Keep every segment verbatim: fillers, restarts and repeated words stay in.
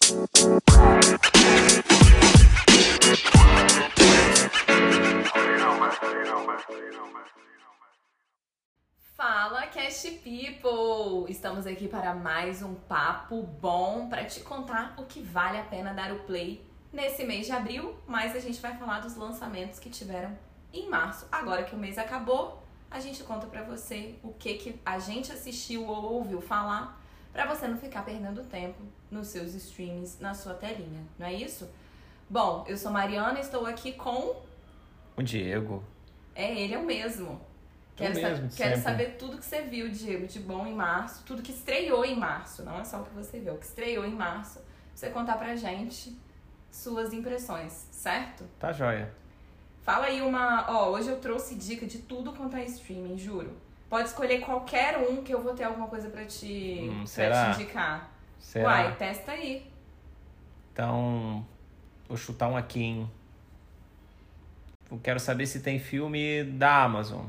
Fala, Cast People! Estamos aqui para mais um papo bom para te contar o que vale a pena dar o play nesse mês de abril, mas a gente vai falar dos lançamentos que tiveram em março. Agora que o mês acabou, a gente conta pra você o que, que a gente assistiu ou ouviu falar, pra você não ficar perdendo tempo nos seus streams, na sua telinha, não é isso? Bom, eu sou Mariana e estou aqui com... O Diego. É, ele é o mesmo. Quero, o mesmo, sa- quero sempre. saber tudo que você viu, Diego, de bom em março, tudo que estreou em março, não é só o que você viu, o que estreou em março, pra você contar pra gente suas impressões, certo? Tá joia. Fala aí uma... Ó, hoje eu trouxe dica de tudo quanto é streaming, juro. Pode escolher qualquer um que eu vou ter alguma coisa pra te, Hum, pra será? te indicar. Será? Uai, testa aí. Então, vou chutar um aqui, hein? Eu quero saber se tem filme da Amazon.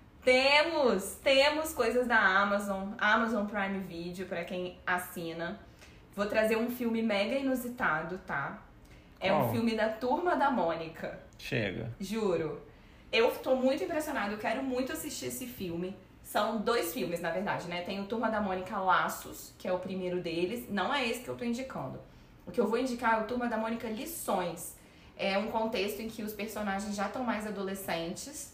Temos! Temos coisas da Amazon. Amazon Prime Video, pra quem assina. Vou trazer um filme mega inusitado, tá? É um Qual? filme da Turma da Mônica. Chega. Juro. Eu tô muito impressionada, eu quero muito assistir esse filme. São dois filmes, na verdade, né? Tem o Turma da Mônica Laços, que é o primeiro deles. Não é esse que eu tô indicando. O que eu vou indicar é o Turma da Mônica Lições. É um contexto em que os personagens já estão mais adolescentes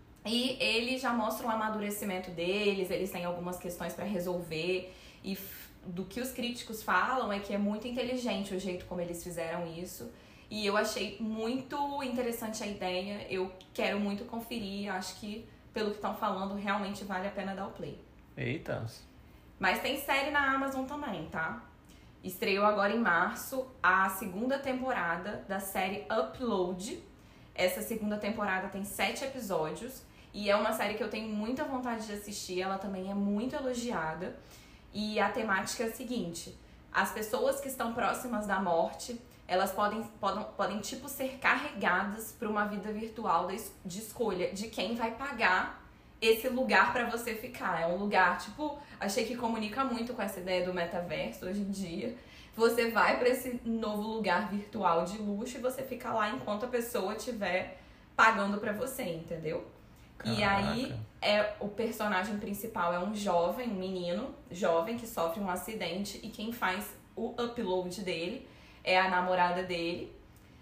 e eles já mostram o amadurecimento deles, eles têm algumas questões pra resolver. E f- do que os críticos falam é que é muito inteligente o jeito como eles fizeram isso. E eu achei muito interessante a ideia, eu quero muito conferir, acho que pelo que estão falando realmente vale a pena dar o play. Eita. Mas tem série na Amazon também, tá? Estreou agora em março a segunda temporada da série Upload. Essa segunda temporada tem sete episódios e é uma série que eu tenho muita vontade de assistir, ela também é muito elogiada. E a temática é a seguinte, as pessoas que estão próximas da morte... elas podem, podem, podem tipo, ser carregadas para uma vida virtual de, es- de escolha de quem vai pagar esse lugar para você ficar. É um lugar, tipo, achei que comunica muito com essa ideia do metaverso hoje em dia. Você vai para esse novo lugar virtual de luxo e você fica lá enquanto a pessoa estiver pagando para você, entendeu? E aí, Caraca. é, o personagem principal é um jovem, um menino jovem que sofre um acidente e quem faz o upload dele é a namorada dele.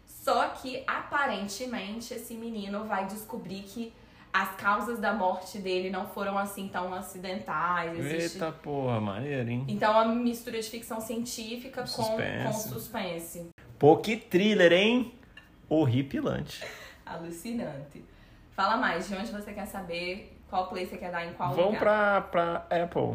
Só que, aparentemente, esse menino vai descobrir que as causas da morte dele não foram assim tão acidentais. Existe... Eita porra, maneiro, hein? Então, é uma mistura de ficção científica com, Suspense. com suspense. Pô, que thriller, hein? Horripilante. Alucinante. Fala mais, de onde você quer saber, qual play você quer dar em qual Vamos lugar. pra, pra Apple.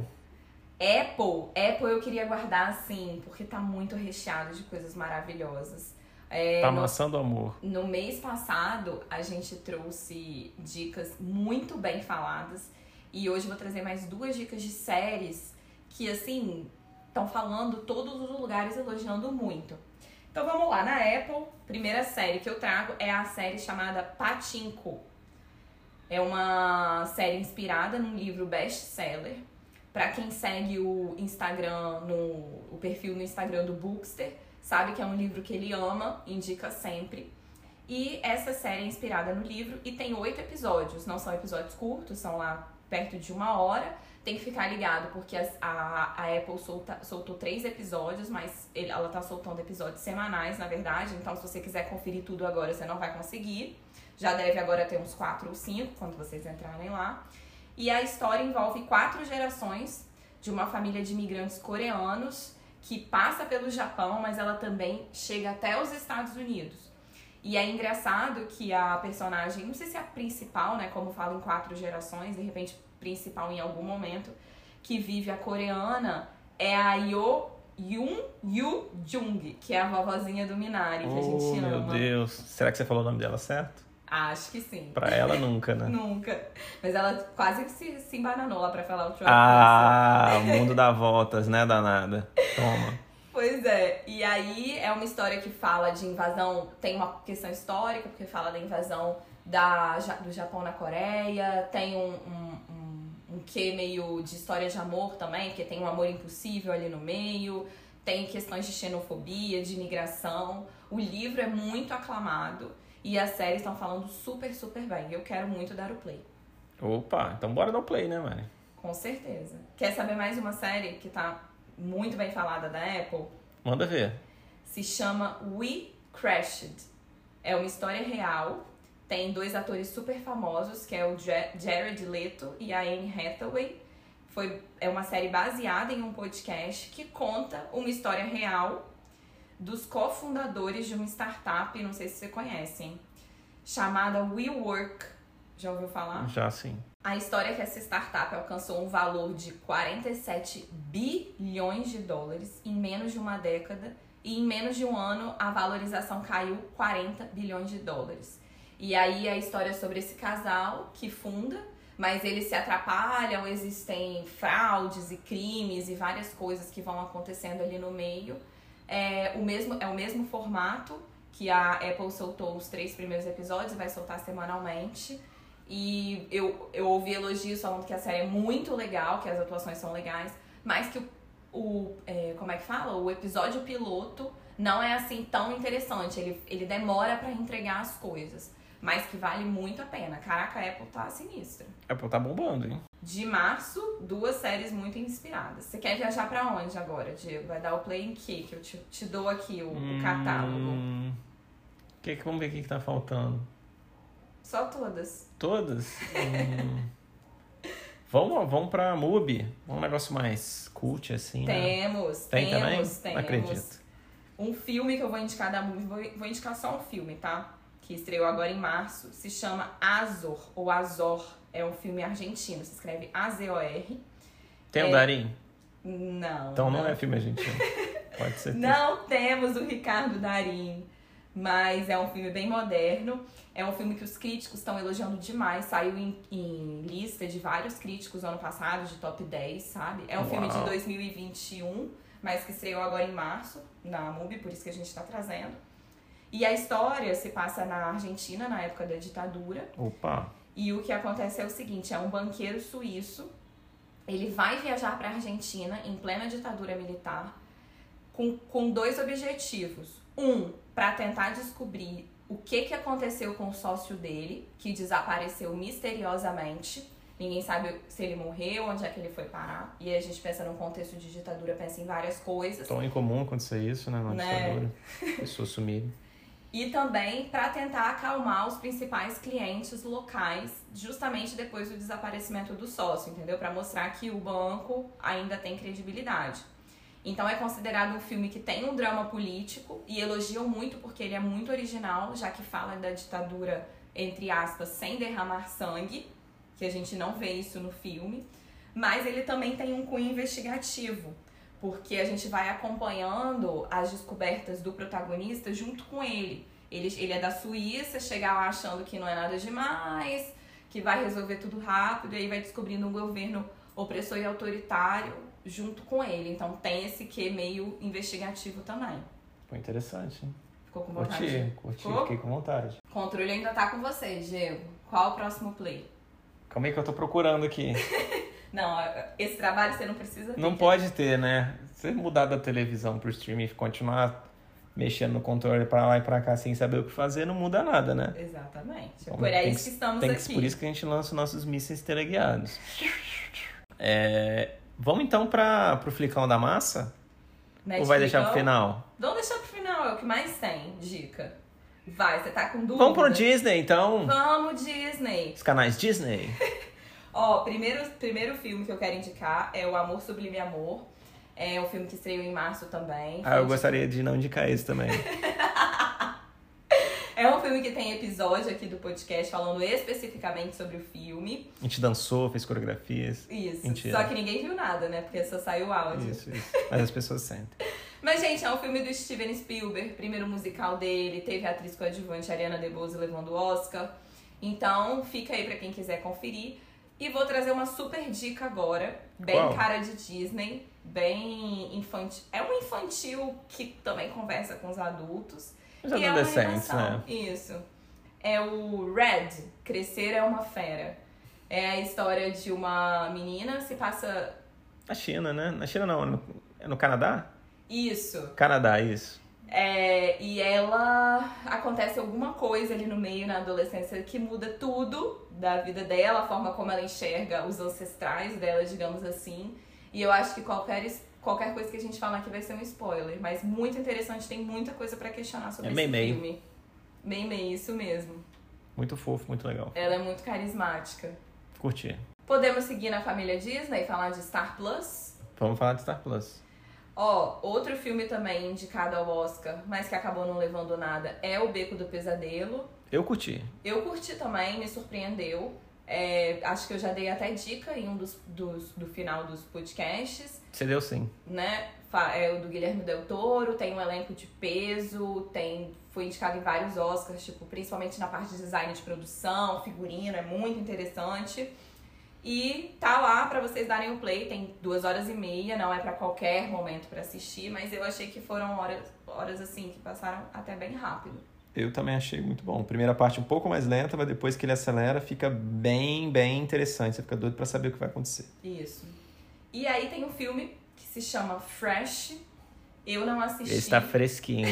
Apple, Apple eu queria guardar assim, porque tá muito recheado de coisas maravilhosas. É, Tá no, amassando amor. no mês passado, a gente trouxe dicas muito bem faladas. E hoje eu vou trazer mais duas dicas de séries que, assim, estão falando todos os lugares, elogiando muito. Então vamos lá, na Apple, primeira série que eu trago é a série chamada Pachinko. É uma série inspirada num livro best-seller. Pra quem segue o Instagram, no, o perfil no Instagram do Bookster, sabe que é um livro que ele ama, indica sempre. E essa série é inspirada no livro e tem oito episódios. Não são episódios curtos, são lá perto de uma hora. Tem que ficar ligado, porque as- a, a Apple solta, soltou três episódios, mas ele- ela tá soltando episódios semanais, na verdade. Então, se você quiser conferir tudo agora, você não vai conseguir. Já deve agora ter uns quatro ou cinco, quando vocês entrarem lá. E a história envolve quatro gerações de uma família de imigrantes coreanos que passa pelo Japão, mas ela também chega até os Estados Unidos. E é engraçado que a personagem, não sei se é a principal, né, como fala em quatro gerações, de repente principal em algum momento, que vive a coreana, é a Yo Yoon Yu Jung, que é a vovozinha do Minari, que a gente Oh, meu ama. Deus. Será que você falou o nome dela certo? Acho que sim. Pra ela nunca, né? Nunca. Mas ela quase se, se embananou lá pra falar o Troy Ah, o mundo dá voltas, né, danada? Toma. Pois é, e aí é uma história que fala de invasão, tem uma questão histórica, porque fala da invasão da, Ja- do Japão na Coreia, tem um, um, um, um quê meio de história de amor também, porque tem um amor impossível ali no meio, tem questões de xenofobia, de imigração. O livro é muito aclamado e as séries estão falando super, super bem. Eu quero muito dar o play. Opa, então bora dar o play, né, Mari? Com certeza. Quer saber mais uma série que tá muito bem falada da Apple? Manda ver. Se chama We Crashed. É uma história real. Tem dois atores super famosos, que é o Jared Leto e a Anne Hathaway. Foi, é uma série baseada em um podcast que conta uma história real dos cofundadores de uma startup, não sei se você conhecem, chamada WeWork. Já ouviu falar? Já, sim. A história é que essa startup alcançou um valor de quarenta e sete bilhões de dólares em menos de uma década e em menos de um ano a valorização caiu quarenta bilhões de dólares. E aí a história é sobre esse casal que funda, mas eles se atrapalham, existem fraudes e crimes e várias coisas que vão acontecendo ali no meio. É o mesmo, é o mesmo formato que a Apple soltou os três primeiros episódios e vai soltar semanalmente. E eu, eu ouvi elogios falando que a série é muito legal, que as atuações são legais, mas que o, o é, como é que fala? O episódio piloto não é assim tão interessante, ele, ele demora pra entregar as coisas, mas que vale muito a pena. Caraca, a Apple tá sinistra. A Apple tá bombando, hein? De março, duas séries muito inspiradas. Você quer viajar pra onde agora, Diego? Vai dar o play em que? Que eu te, te dou aqui o, hum, o catálogo. Que, vamos ver o que, que tá faltando. Só todas. Todas? hum. Vamos, vamos pra Mubi. Um negócio mais cult, assim, Temos, né? Tem temos, também? temos. Não acredito. Um filme que eu vou indicar da Mubi, vou, vou indicar só um filme, tá? Que estreou agora em março, se chama Azor, ou Azor. É um filme argentino, se escreve A Z O R. Tem é... o Darim? Não. Então não, não é filme argentino. Pode ser. Não temos o Ricardo Darín, mas é um filme bem moderno. É um filme que os críticos estão elogiando demais. Saiu em, em lista de vários críticos no ano passado, de top dez, sabe? É um Uau. filme de dois mil e vinte e um, mas que estreou agora em março, na Mubi, por isso que a gente tá trazendo. E a história se passa na Argentina, na época da ditadura. Opa! E o que acontece é o seguinte, é um banqueiro suíço, ele vai viajar para a Argentina em plena ditadura militar com, com dois objetivos. Um, para tentar descobrir o que, que aconteceu com o sócio dele, que desapareceu misteriosamente. Ninguém sabe se ele morreu, onde é que ele foi parar. E aí a gente pensa num contexto de ditadura, pensa em várias coisas. Tão incomum acontecer isso, né, na né? ditadura. Pessoas sumirem. E também para tentar acalmar os principais clientes locais, justamente depois do desaparecimento do sócio, entendeu? Para mostrar que o banco ainda tem credibilidade. Então é considerado um filme que tem um drama político e elogiam muito porque ele é muito original, já que fala da ditadura, entre aspas, sem derramar sangue, que a gente não vê isso no filme. Mas ele também tem um cunho investigativo, porque a gente vai acompanhando as descobertas do protagonista junto com ele. Ele, ele é da Suíça, chega lá achando que não é nada demais, que vai resolver tudo rápido, e aí vai descobrindo um governo opressor e autoritário junto com ele. Então tem esse quê meio investigativo também. Foi interessante, hein? Ficou com vontade? Curti, curti, Ficou? fiquei com vontade. O controle ainda tá com você, Diego. Qual o próximo play? Calma aí que eu tô procurando aqui. Não, esse trabalho você não precisa ter. Não pode ter, né? Você mudar da televisão pro streaming e continuar mexendo no controle pra lá e pra cá sem saber o que fazer, não muda nada, né? Exatamente. Então, por é tem isso que estamos tem aqui. Que, por isso que a gente lança os nossos mísseis teleguiados. É, vamos então pra, pro Flicão da Massa? Netflix, ou vai deixar pro final? Vamos deixar pro final, é o que mais tem, dica. Vai, você tá com dúvida? Vamos pro Disney, então. Vamos, Disney. Os canais Disney. Ó, primeiro, primeiro filme que eu quero indicar é O Amor Sublime Amor. É um filme que estreou em março também. Ah, eu gostaria de não indicar esse também. É um filme que tem episódio aqui do podcast falando especificamente sobre o filme. A gente dançou, fez coreografias. Isso, Mentira. só que ninguém viu nada, né? Porque só saiu o áudio. Isso, isso. Mas as pessoas sentem. Mas, gente, é um filme do Steven Spielberg, primeiro musical dele. Teve a atriz coadjuvante Ariana DeBose levando o Oscar. Então, fica aí pra quem quiser conferir. E vou trazer uma super dica agora, bem Qual? cara de Disney, bem infantil. É um infantil que também conversa com os adultos. Os e é uma adolescentes, animação. né? Isso. É o Red, Crescer é uma Fera. É a história de uma menina, se passa... Na China, né? Na China não, é no, é no Canadá? Isso. Canadá, isso. É, e ela... Acontece alguma coisa ali no meio, na adolescência, que muda tudo da vida dela, a forma como ela enxerga os ancestrais dela, digamos assim. E eu acho que qualquer, qualquer coisa que a gente falar aqui vai ser um spoiler. Mas muito interessante, tem muita coisa pra questionar sobre É esse Mei Mei. filme. Mei Mei, isso mesmo. Muito fofo, muito legal. Ela é muito carismática. Curti. Podemos seguir na família Disney e falar de Star Plus? Vamos falar de Star Plus. Ó, outro filme também indicado ao Oscar, mas que acabou não levando nada, é O Beco do Pesadelo. Eu curti. Eu curti também, me surpreendeu. É, acho que eu já dei até dica em um dos, dos do final dos podcasts. Você deu sim. Né? É o do Guilherme Del Toro, tem um elenco de peso, tem, foi indicado em vários Oscars, tipo, principalmente na parte de design de produção, figurino, é muito interessante. E tá lá pra vocês darem o play, tem duas horas e meia, não é pra qualquer momento pra assistir, mas eu achei que foram horas, horas assim, que passaram até bem rápido. Eu também achei muito bom. Primeira parte um pouco mais lenta, mas depois que ele acelera, fica bem, bem interessante. Você fica doido pra saber o que vai acontecer. Isso. E aí tem um filme que se chama Fresh. Eu não assisti. Ele está fresquinho.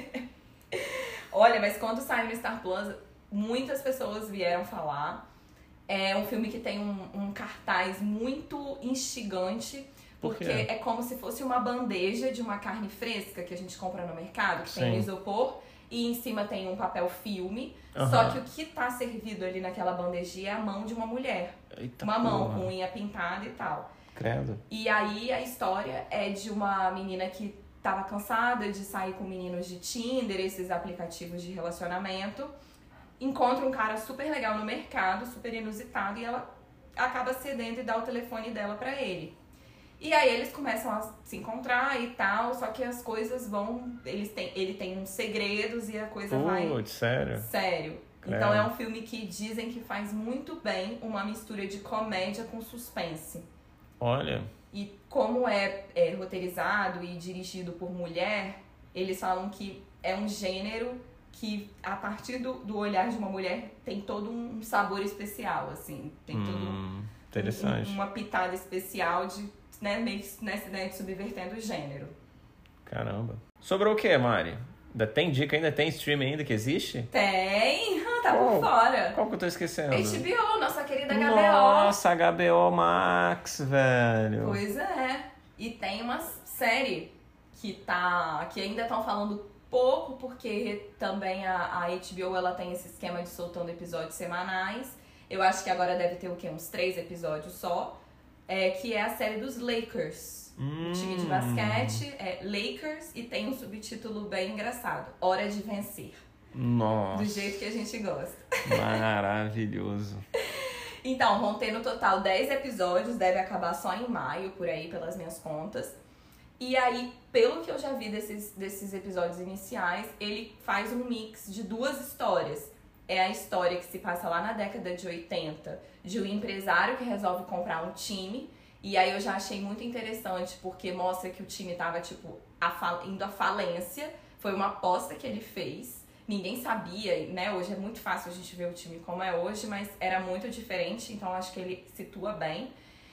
Olha, mas quando saiu no Star Plus, muitas pessoas vieram falar. É um filme que tem um, um cartaz muito instigante. Por Porque quê? é como se fosse uma bandeja de uma carne fresca que a gente compra no mercado, que Sim. tem isopor. E em cima tem um papel filme. Uhum. Só que o que tá servido ali naquela bandejinha é a mão de uma mulher. Eita Uma mão porra. com unha pintada e tal. Credo. E aí a história é de uma menina que tava cansada de sair com meninos de Tinder, esses aplicativos de relacionamento. Encontra um cara super legal no mercado, super inusitado, e ela acaba cedendo e dá o telefone dela pra ele. E aí eles começam a se encontrar e tal, só que as coisas vão... Eles têm, ele tem uns segredos e a coisa vai... Putz, sério? Sério. Credo. Então é um filme que dizem que faz muito bem uma mistura de comédia com suspense. Olha, E como é, é roteirizado e dirigido por mulher, eles falam que é um gênero que, a partir do, do olhar de uma mulher, tem todo um sabor especial, assim. Tem todo hum, um, interessante. uma pitada especial de, né, meio que nessa ideia de subvertendo o gênero. Caramba. Sobrou o que, Mari? Ainda tem dica, ainda tem stream ainda que existe? Tem! Tá por Qual? fora. Qual que eu tô esquecendo? H B O, nossa querida H B O. Nossa, H B O Max, velho. Pois é. E tem uma série que tá. Que ainda estão falando pouco, porque também a, a H B O ela tem esse esquema de soltando episódios semanais. Eu acho que agora deve ter o quê? Uns três episódios só. É, que é a série dos Lakers. Hum. O time de basquete é Lakers e tem um subtítulo bem engraçado. Hora de vencer. Nossa. Do jeito que a gente gosta. Maravilhoso. Então, vão ter no total dez episódios, deve acabar só em maio, por aí, pelas minhas contas. E aí, pelo que eu já vi desses, desses episódios iniciais, ele faz um mix de duas histórias. É a história que se passa lá na década de oitenta, de um empresário que resolve comprar um time. E aí eu já achei muito interessante, porque mostra que o time tava, tipo, a fal- indo à falência. Foi uma aposta que ele fez. Ninguém sabia, né? Hoje é muito fácil a gente ver o time como é hoje, mas era muito diferente, então acho que ele situa bem.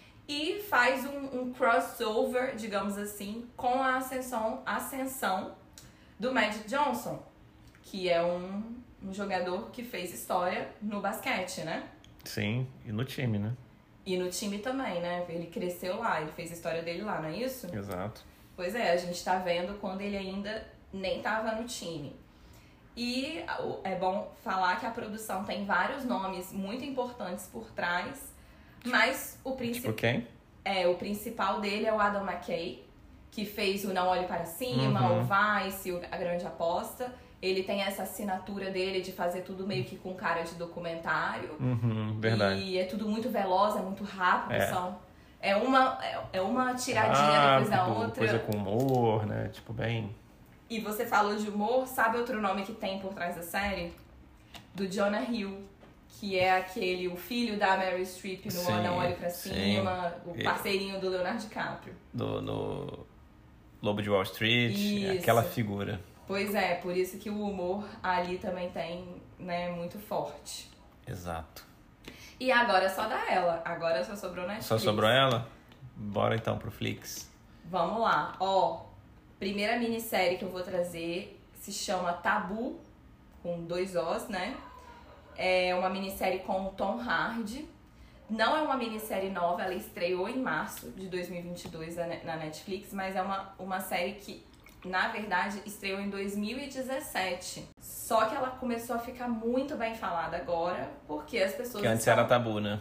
E faz um, um crossover, digamos assim, com a ascensão, ascensão do Magic Johnson, que é um, um jogador que fez história no basquete, né? Sim, e no time, né? E no time também, né? Ele cresceu lá, ele fez a história dele lá, não é isso? Exato. Pois é, a gente tá vendo quando ele ainda nem tava no time. E é bom falar que a produção tem vários nomes muito importantes por trás, mas o, princip... Tipo quem? é, o principal dele é o Adam McKay, que fez o Não Olhe Para Cima, Uhum. o Vice, o A Grande Aposta. Ele tem essa assinatura dele de fazer tudo meio que com cara de documentário. Uhum, verdade. E é tudo muito veloz, é muito rápido. É. São, é, uma, é, é uma tiradinha depois da Rápido, outra. Coisa com humor, né? Tipo, bem... E você falou de humor, sabe outro nome que tem por trás da série? Do Jonah Hill, que é aquele, o filho da Meryl Streep no Sim, Não Olhe Pra Cima, sim. o parceirinho do Leonardo DiCaprio. Do, no Lobo de Wall Street, Isso. aquela figura. Pois é, por isso que o humor ali também tem, né, muito forte. Exato. E agora só dá ela, agora só sobrou Netflix. Só sobrou ela? Bora então pro Flix. Vamos lá, ó, primeira minissérie que eu vou trazer se chama Tabu, com dois Os, né? É uma minissérie com o Tom Hardy. Não é uma minissérie nova, ela estreou em março de dois mil e vinte e dois na Netflix, mas é uma, uma série que, na verdade, estreou em dois mil e dezessete. Só que ela começou a ficar muito bem falada agora, porque as pessoas... Que antes estão... era tabu, né?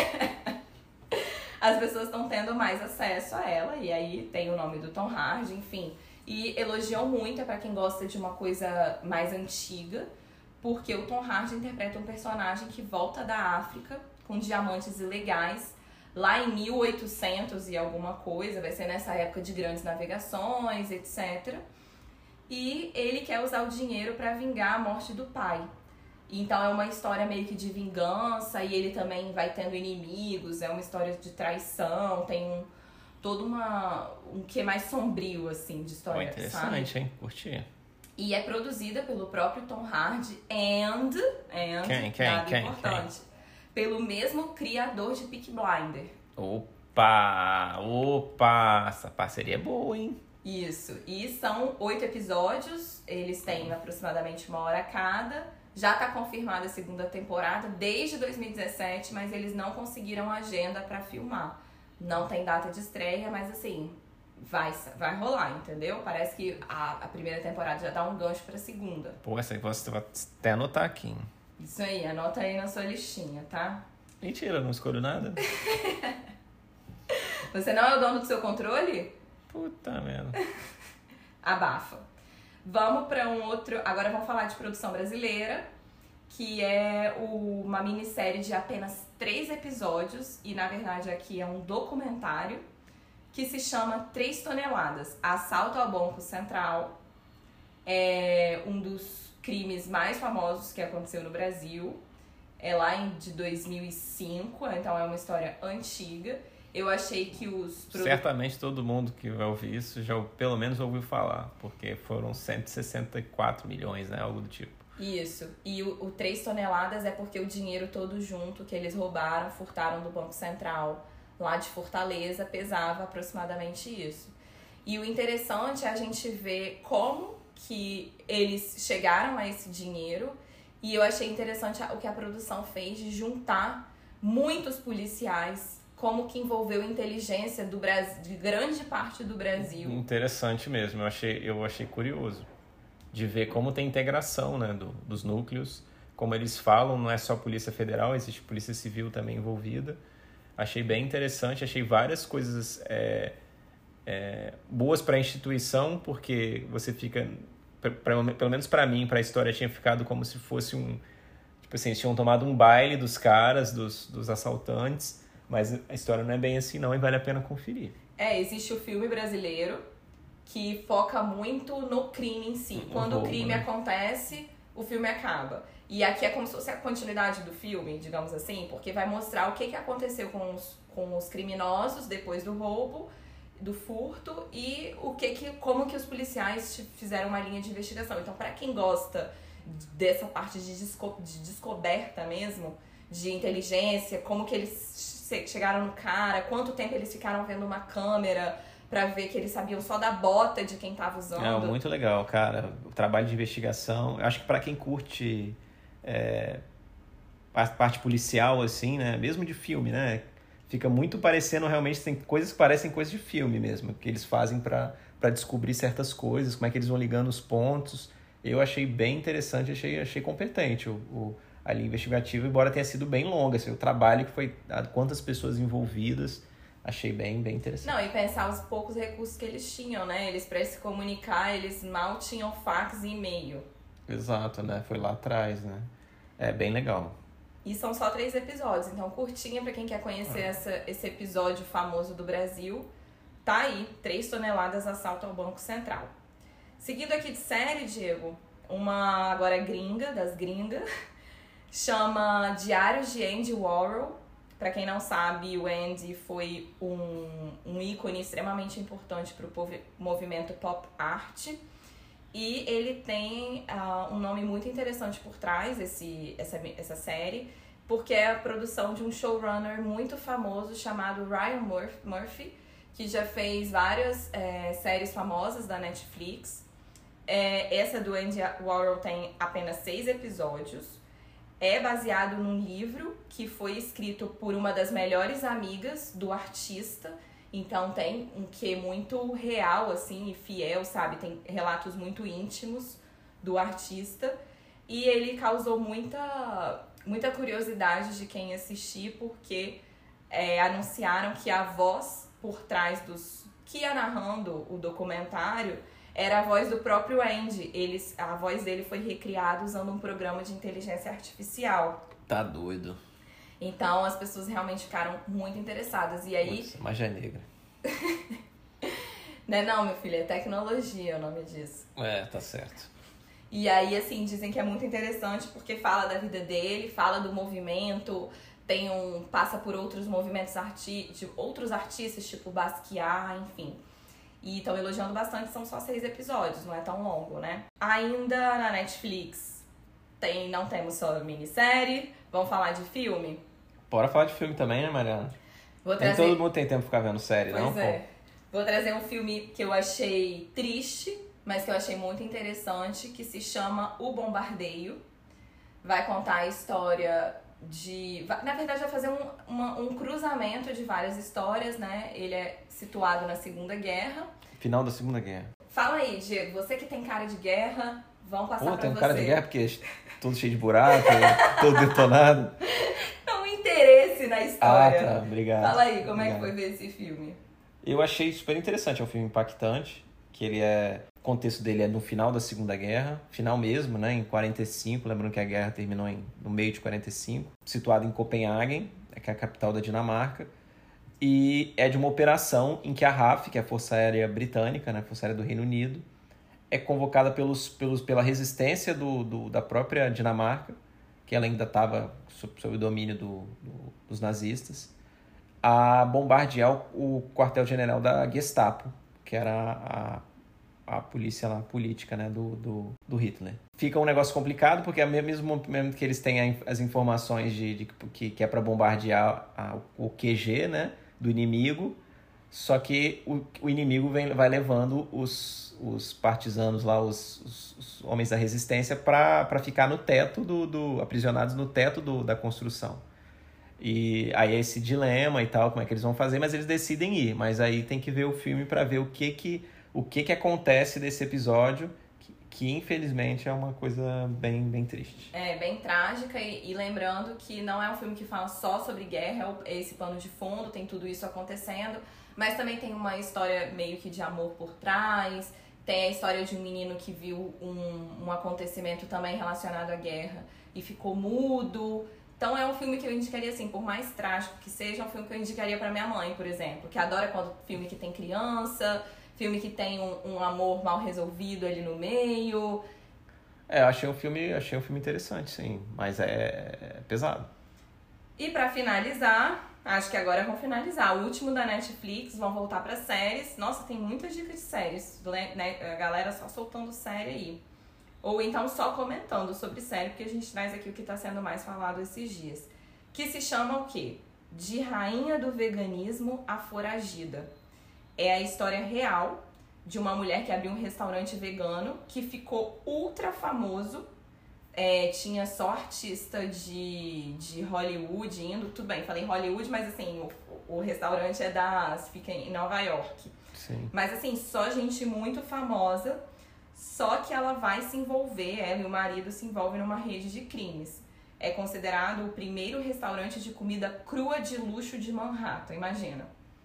As pessoas estão tendo mais acesso a ela, e aí tem o nome do Tom Hardy, enfim. E elogiam muito, é pra quem gosta de uma coisa mais antiga, porque o Tom Hardy interpreta um personagem que volta da África com diamantes ilegais, lá em mil e oitocentos e alguma coisa, vai ser nessa época de grandes navegações, etcétera. E ele quer usar o dinheiro para vingar a morte do pai. Então é uma história meio que de vingança, e ele também vai tendo inimigos, é uma história de traição, tem um, todo uma, um que mais sombrio, assim, de história, oh, interessante, sabe? Hein? Curti. E é produzida pelo próprio Tom Hardy and, and quem, quem, dado quem, importante, quem? pelo mesmo criador de Peaky Blinder. Opa, opa, essa parceria é boa, hein? Isso, e são oito episódios, eles têm aproximadamente uma hora cada. Já tá confirmada a segunda temporada desde dois mil e dezessete, mas eles não conseguiram agenda pra filmar. Não tem data de estreia, mas assim, vai, vai rolar, entendeu? Parece que a, a primeira temporada já dá um gancho pra segunda. Pô, essa aí você vai até anotar aqui, hein? Isso aí, anota aí na sua listinha, tá? Mentira, eu não escolho nada. Você não é o dono do seu controle? Puta merda. Abafa. Vamos para um outro... Agora vamos falar de produção brasileira, que é o, uma minissérie de apenas três episódios, e na verdade aqui é um documentário, que se chama Três Toneladas, Assalto ao Banco Central. É um dos crimes mais famosos que aconteceu no Brasil. É lá em, de dois mil e cinco, então é uma história antiga. Eu achei que os... Produ... Certamente todo mundo que vai ouvir isso já pelo menos ouviu falar, porque foram cento e sessenta e quatro milhões, né? Algo do tipo. Isso. E o, o três toneladas é porque o dinheiro todo junto que eles roubaram, furtaram do Banco Central lá de Fortaleza, pesava aproximadamente isso. E o interessante é a gente ver como que eles chegaram a esse dinheiro, e eu achei interessante o que a produção fez de juntar muitos policiais, como que envolveu inteligência do Brasil, de grande parte do Brasil. Interessante mesmo, eu achei, eu achei curioso de ver como tem integração, né, do, dos núcleos, como eles falam, não é só Polícia Federal, existe Polícia Civil também envolvida. Achei bem interessante, achei várias coisas é, é, boas para a instituição, porque você fica, pra, pra, pelo menos para mim, para a história, tinha ficado como se fosse um, tipo assim, eles tinham tomado um baile dos caras, dos, dos assaltantes, mas a história não é bem assim não, e vale a pena conferir. É, existe o filme brasileiro que foca muito no crime em si. Um Quando roubo, o crime né? acontece, o filme acaba. E aqui é como se fosse a continuidade do filme, digamos assim, porque vai mostrar o que, que aconteceu com os, com os criminosos depois do roubo, do furto, e o que que, como que os policiais fizeram uma linha de investigação. Então, para quem gosta dessa parte de, desco, de descoberta mesmo, de inteligência, como que eles chegaram no cara, quanto tempo eles ficaram vendo uma câmera pra ver que eles sabiam só da bota de quem tava usando. É muito legal, cara. O trabalho de investigação, eu acho que pra quem curte é, a parte policial, assim, né? Mesmo de filme, né? Fica muito parecendo, realmente, tem coisas que parecem coisas de filme mesmo, que eles fazem pra, pra descobrir certas coisas, como é que eles vão ligando os pontos. Eu achei bem interessante, achei, achei competente o, o, a linha investigativa, embora tenha sido bem longa, assim, o trabalho que foi, quantas pessoas envolvidas, achei bem, bem interessante. Não, e pensar os poucos recursos que eles tinham, né? Eles, pra se comunicar, eles mal tinham fax e e-mail. Exato, né? Foi lá atrás, né? É bem legal. E são só três episódios, então curtinha pra quem quer conhecer ah. essa, esse episódio famoso do Brasil. Tá aí, três toneladas assalto ao Banco Central. Seguindo aqui de série, Diego, uma agora gringa, das gringas, chama Diários de Andy Warhol. Pra quem não sabe, o Andy foi um, um ícone extremamente importante pro movimento pop art. E ele tem uh, um nome muito interessante por trás, esse, essa, essa série, porque é a produção de um showrunner muito famoso chamado Ryan Murphy, que já fez várias é, séries famosas da Netflix. É, essa do Andy Warhol tem apenas seis episódios. É baseado num livro que foi escrito por uma das melhores amigas do artista. Então tem um quê muito real, assim, e fiel, sabe? Tem relatos muito íntimos do artista. E ele causou muita, muita curiosidade de quem assistir, porque é, anunciaram que a voz por trás dos... que ia narrando o documentário era a voz do próprio Andy. Eles, a voz dele foi recriada usando um programa de inteligência artificial. Tá doido. Então as pessoas realmente ficaram muito interessadas. E aí... Nossa, magia negra. Não é não, meu filho, é tecnologia o nome disso. É, tá certo. E aí, assim, dizem que é muito interessante porque fala da vida dele, fala do movimento, tem um, passa por outros movimentos arti- de outros artistas, tipo Basquiat, enfim. E estão elogiando bastante, são só seis episódios, não é tão longo, né? Ainda na Netflix, tem, não temos só minissérie, vamos falar de filme? Bora falar de filme também, né, Mariana? Vou Nem trazer... todo mundo tem tempo pra ficar vendo série, pois não? Pois é. Pô? Vou trazer um filme que eu achei triste, mas que eu achei muito interessante, que se chama O Bombardeio. Vai contar a história de... Na verdade, vai fazer um, uma, um cruzamento de várias histórias, né? Ele é situado na Segunda Guerra. Final da Segunda Guerra. Fala aí, Diego. Você que tem cara de guerra, vamos passar Pô, pra tem um você. cara de guerra porque todo cheio de buraco, todo detonado. É um interesse na história. Ah, tá. Obrigado. Fala aí, como Obrigado. é que foi ver esse filme? Eu achei super interessante. É um filme impactante, que ele é... O contexto dele é no final da Segunda Guerra, final mesmo, né, em quarenta e cinco, lembrando que a guerra terminou em, no meio de quarenta e cinco, situado em Copenhague, que é a capital da Dinamarca, e é de uma operação em que a R A F, que é a Força Aérea Britânica, né, a Força Aérea do Reino Unido, é convocada pelos, pelos, pela resistência do, do, da própria Dinamarca, que ela ainda estava sob, sob o domínio do, do, dos nazistas, a bombardear o, o quartel-general da Gestapo, que era a a polícia lá, política, né, do, do, do Hitler. Fica um negócio complicado, porque ao mesmo momento que eles têm as informações de, de que, que é para bombardear a, o Q G, né, do inimigo, só que o, o inimigo vem, vai levando os, os partisanos lá, os, os, os homens da resistência, para ficar no teto, do, do, aprisionados no teto do, da construção. E aí é esse dilema e tal, como é que eles vão fazer, mas eles decidem ir. Mas aí tem que ver o filme para ver o que que o que que acontece desse episódio, que, que infelizmente é uma coisa bem, bem triste. É, bem trágica, e, e lembrando que não é um filme que fala só sobre guerra, é esse pano de fundo, tem tudo isso acontecendo, mas também tem uma história meio que de amor por trás, tem a história de um menino que viu um, um acontecimento também relacionado à guerra e ficou mudo. Então é um filme que eu indicaria, assim, por mais trágico que seja, é um filme que eu indicaria pra minha mãe, por exemplo, que adora quando filme que tem criança... Filme que tem um, um amor mal resolvido ali no meio. É, eu achei um filme, achei um filme interessante, sim. Mas é, é pesado. E pra finalizar, acho que agora vamos finalizar. O último da Netflix, vão voltar pra séries. Nossa, tem muitas dicas de séries, né? A galera só soltando série aí. Ou então só comentando sobre série, porque a gente traz aqui o que tá sendo mais falado esses dias. Que se chama o quê? De Rainha do Veganismo a Foragida. É a história real de uma mulher que abriu um restaurante vegano que ficou ultra famoso. É, tinha só artista de, de Hollywood indo. Tudo bem, falei Hollywood, mas assim, o, o restaurante é da, fica em Nova York. Sim. Mas assim, só gente muito famosa. Só que ela vai se envolver, ela e o marido se envolvem numa rede de crimes. É considerado o primeiro restaurante de comida crua de luxo de Manhattan, imagina.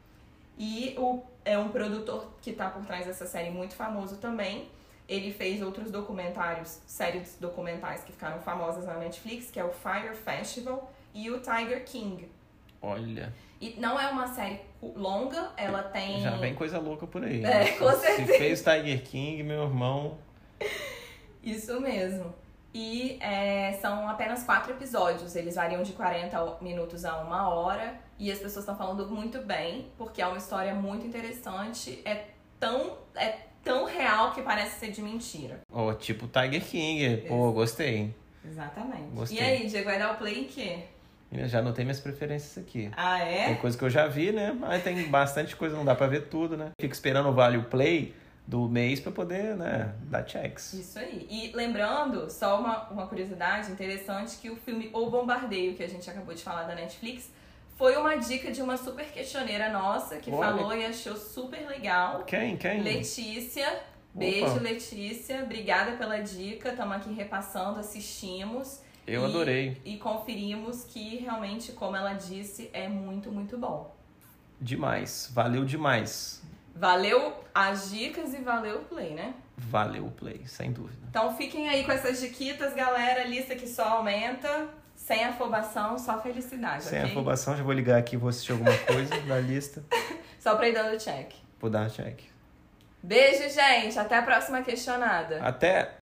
E o, é um produtor que está por trás dessa série muito famoso também. Ele fez outros documentários, séries documentais que ficaram famosas na Netflix, que é o Fire Festival e o Tiger King. Olha. E não é uma série longa, ela tem... Já vem coisa louca por aí. É, com Se certeza. fez Tiger King, meu irmão... Isso mesmo. E é, são apenas quatro episódios, eles variam de quarenta minutos a uma hora. E as pessoas estão falando muito bem, porque é uma história muito interessante. É tão, é tão real que parece ser de mentira. Oh, tipo Tiger King. Pô, gostei. Exatamente. Gostei. E aí, Diego, vai dar o play em quê? Eu já anotei minhas preferências aqui. Ah, é? Tem coisa que eu já vi, né? Mas tem bastante coisa, não dá pra ver tudo, né? Fico esperando o Vale Play do mês pra poder, né, dar checks. Isso aí. E lembrando, só uma, uma curiosidade interessante, que o filme O Bombardeio, que a gente acabou de falar da Netflix, foi uma dica de uma super questioneira nossa, que Olha. falou e achou super legal. Quem? Quem? Letícia. Beijo, Opa. Letícia. Obrigada pela dica. Estamos aqui repassando, assistimos. Eu e, adorei. E conferimos que realmente, como ela disse, é muito, muito bom. Demais. Valeu demais. Valeu as dicas e valeu o play, né? Valeu o play, sem dúvida. Então fiquem aí com essas diquitas, galera. Lista que só aumenta. Sem afobação, só felicidade, Sem ok? afobação, já vou ligar aqui e vou assistir alguma coisa da lista. Só pra ir dando check. Vou dar check. Beijo, gente. Até a próxima questionada. Até!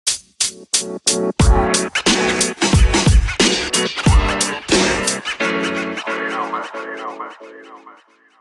You know, man. You know, man. You know, man.